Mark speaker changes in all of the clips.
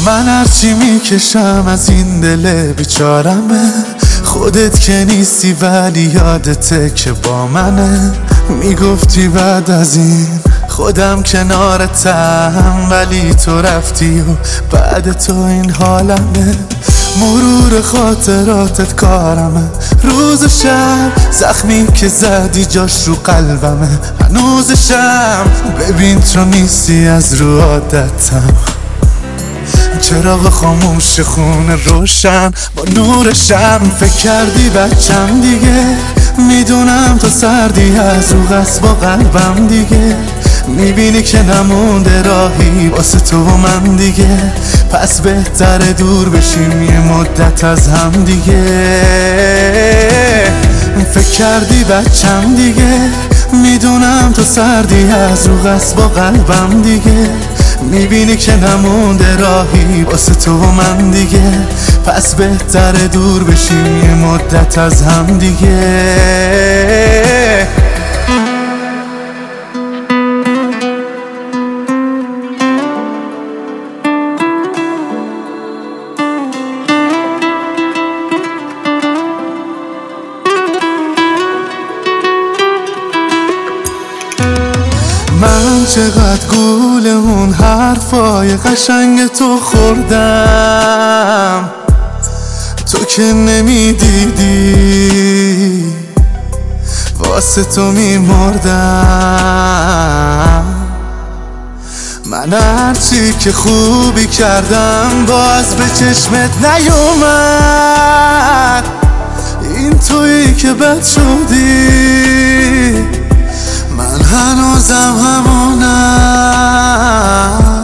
Speaker 1: من هرچی میکشم از این دل بیچارمه، خودت که نیستی ولی یادته که با منه. میگفتی بعد از این خودم کنارتم، ولی تو رفتی و بعد تو این حالمه. مرور خاطراتت کارمه، روز و شب زخمی که زدی جاش رو قلبمه هنوزشم. ببین تو نیستی از رو عادتم، چراغ خاموش خونه روشن با نور شم. فکر کردی بچم دیگه، میدونم تو سردی از رو قصد با قلبم دیگه. میبینی که نمونده راهی واسه تو و من دیگه، پس بهتره دور بشیم یه مدت از هم دیگه. فکر کردی بچم دیگه، میدونم تو سردی از رو قصد با قلبم دیگه. میبینی که نمونده راهی واسه تو و من دیگه، پس بهتره دور بشیم یه مدت از هم دیگه. من چقدر گول اون حرفای قشنگ تو خوردم، تو که نمیدیدی واسه تو میمردم. من هرچی که خوبی کردم باز به چشمت نیومد، این تویی که بد شدی، من هنوزم همونم.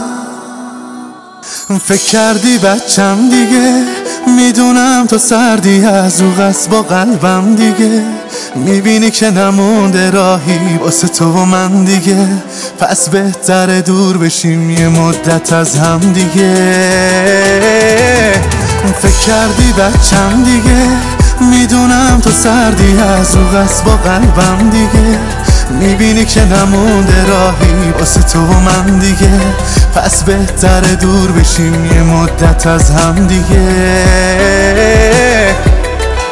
Speaker 1: فکر کردی بچم دیگه، میدونم تو سردی از رو قصد با قلبم دیگه. میبینی که نمونده راهی واسه تو و من دیگه، پس بهتره دور بشیم یه مدت از هم دیگه. فکر کردی بچم دیگه، میدونم تو سردی از رو قصد با قلبم دیگه. میبینی که نمونده راهی واسه تو و من دیگه، پس بهتره دور بشیم یه مدت از هم دیگه.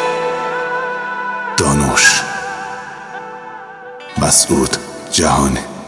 Speaker 2: دانوش مسعود جهانی.